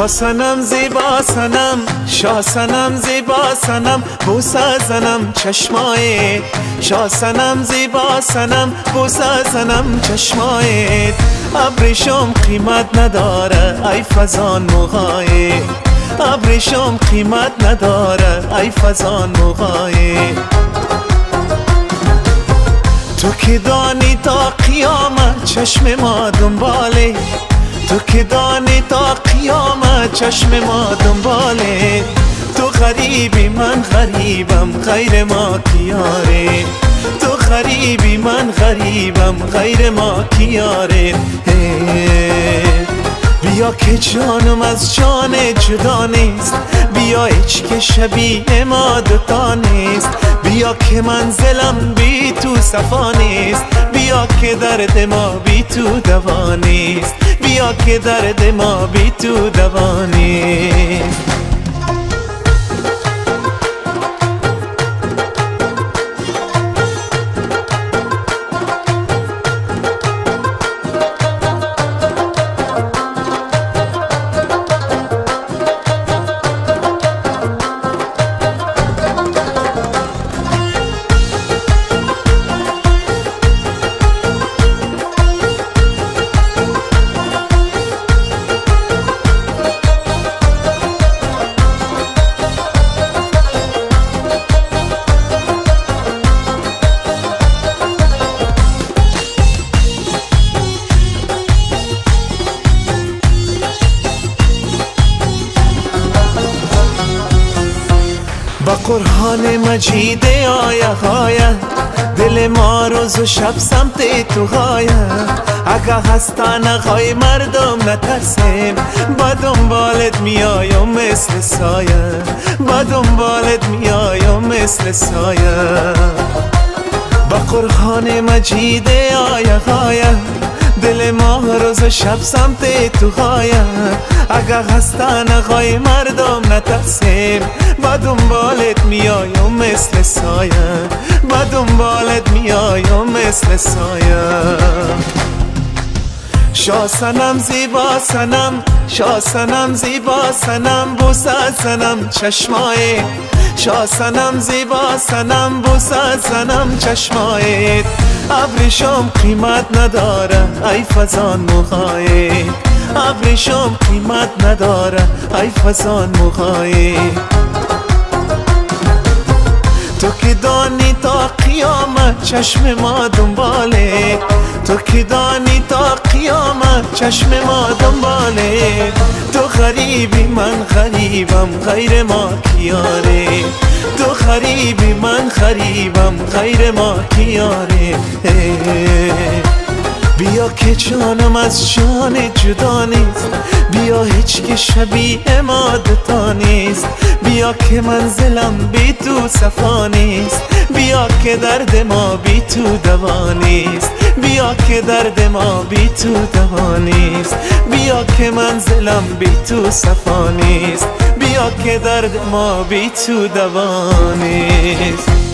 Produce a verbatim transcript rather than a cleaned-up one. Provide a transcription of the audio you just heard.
شاه صنم زیبا صنم، شاه صنم زیبا صنم، بوسه زنم چشمایت. شاه صنم زیبا صنم، بوسه زنم چشمایت. ابریشم قیمت نداره ای فزان موهایت، ابریشم قیمت نداره ای فزان موهایت. تو که دانی تا قیامت چشم ما دنباله، تو که دانی تا قیامت چشم ما دنباله. تو غریبی من غریبم غیر ما کیاره، تو غریبی من غریبم غیر ما کیاره. بیا که جانم از جان جدا نیست، بیا هیچ که شبیه ما دوتا نیست. بیا که منزلم بی تو صفا نیست، بیا که درد ما بی تو دوا نیست، بیا که درد ما بی تو دوا نیست. با قرآن مجید آیه آیه دل ما روز و شب سمت تو غایه. اگه هستن غای مردم نترسیم، با دنبالت میایم مثل سایه، با دنبالت میایم مثل سایه. با قرآن مجید آیه آیه دل ما روز و شب سمت تو غایه. اگه هستن غای مردم نترسیم، با دنبالت میایم مثل سایه، با دنبالت میایم مثل سایه. شاه صنم زیبا صنم، شاه صنم زیبا صنم، بوسه زنم چشمایت. شاه صنم زیبا صنم، بوسه زنم چشمایت. ابریشم قیمت نداره ای فزان موهایت، ابریشم قیمت نداره ای فزان موهایت. تو که دانی تا قیامت چشم ما دنباله، تو که دانی تا قیامت چشم ما دنباله. تو غریبی من غریبم غیر ما کیاره، تو غریبی من غریبم غیر ما کیاره. بیا که جانم از جان جدا نیست، بیا هیچ که شبیه ما دوتا نیست. بیا که منزلم بی تو صفا نیست، بیا که درد ما بی تو دوا نیست، بیا که درد ما بی تو دوا نیست. بیا که منزلم بی تو صفا نیست، بیا که درد ما بی تو دوا نیست.